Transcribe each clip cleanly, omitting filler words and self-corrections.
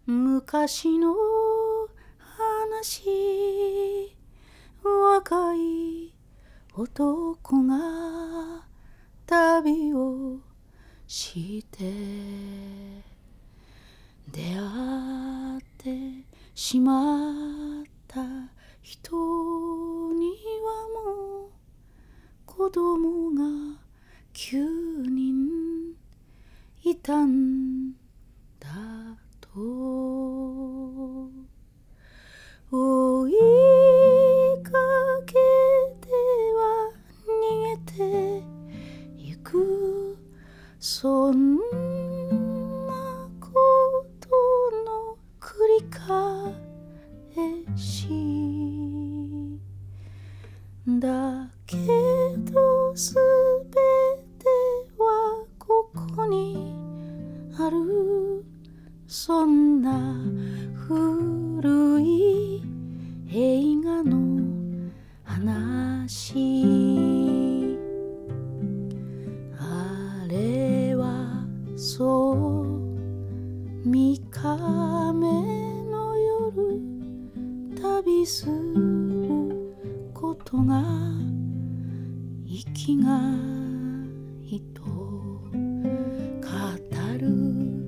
昔の話、若い男が旅をして出会ってしまった人にはもう子供が9人いたんだと。追いかけては逃げてゆく、そんなことの繰り返しだけど、すべてはここにある。そんな古い映画の話、あれはそう3日目の夜、旅することが生きがいと語る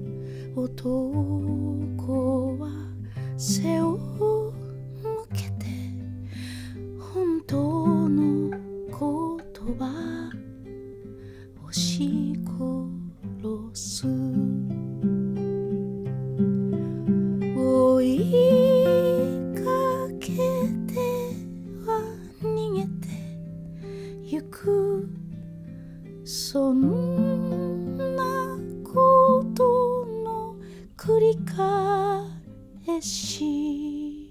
男は背を向けて本当の言葉をし殺す。追いかけては逃げてゆく、そんなことの繰り返し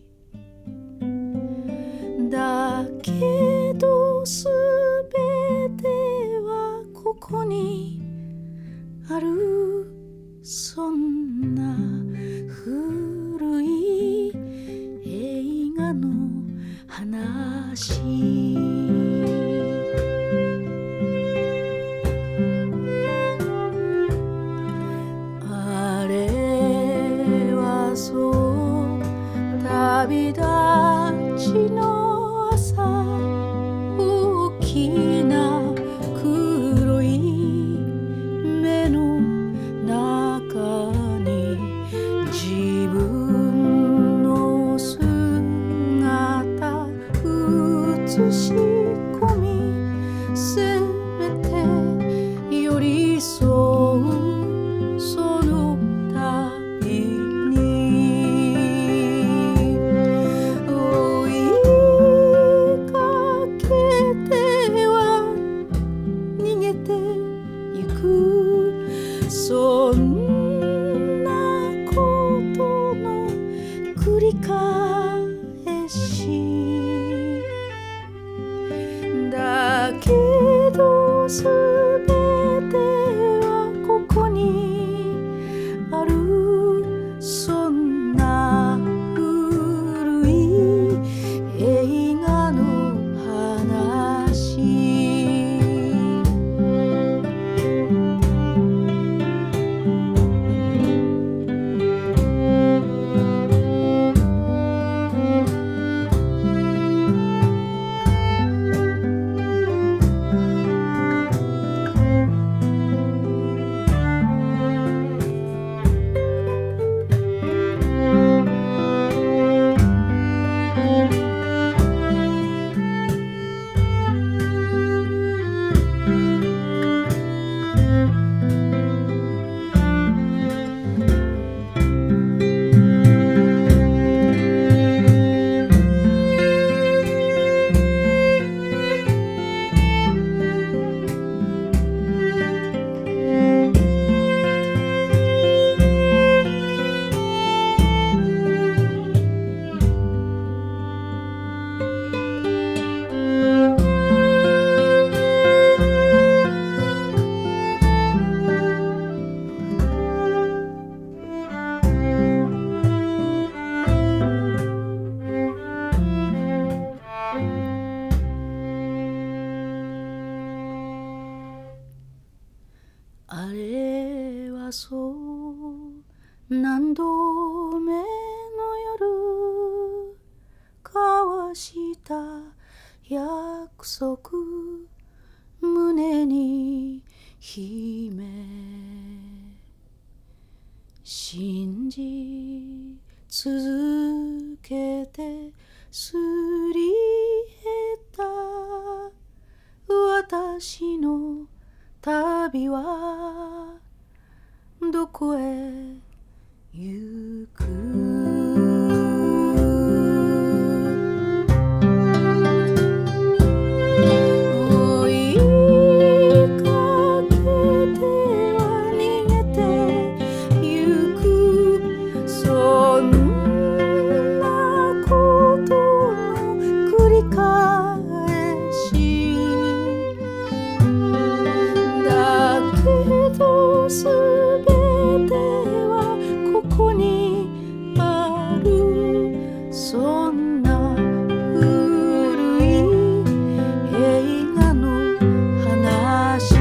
だけど、すべてはここにある。そんな古い映画の話、あれはそう旅立ちの朝、大きな黒い目の中に自分の姿映し込み、せめて寄り添うその旅に追いかけては逃げてゆく、そんなことの繰り返しだけど、すべてはここにある。そんな古い映画の話、あれはそう何度約束胸に秘め信じ続けてすり減った私の旅はどこへ行く追いかけては逃げてゆくそんなことの繰り返しだけどすべてはここにあるそんな古い映画の話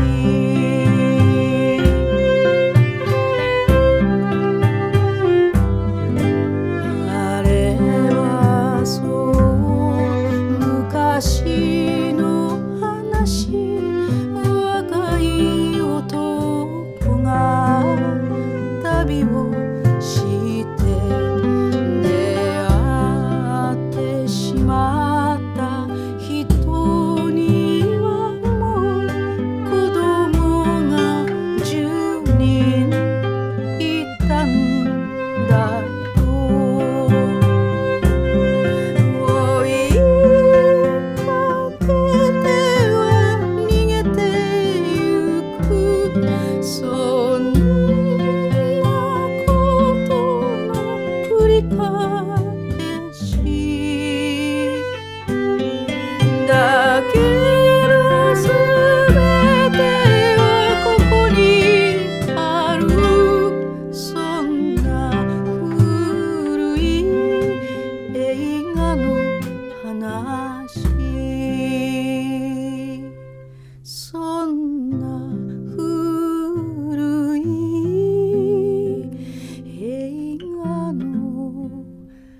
あれはそう昔の話若い男が旅をして出会ってしまった人にはもう子供が10人いたんだよ追いかけては逃げてゆくそんなことの繰り返しだけどすべてはここにあるそんな古い映画の話そん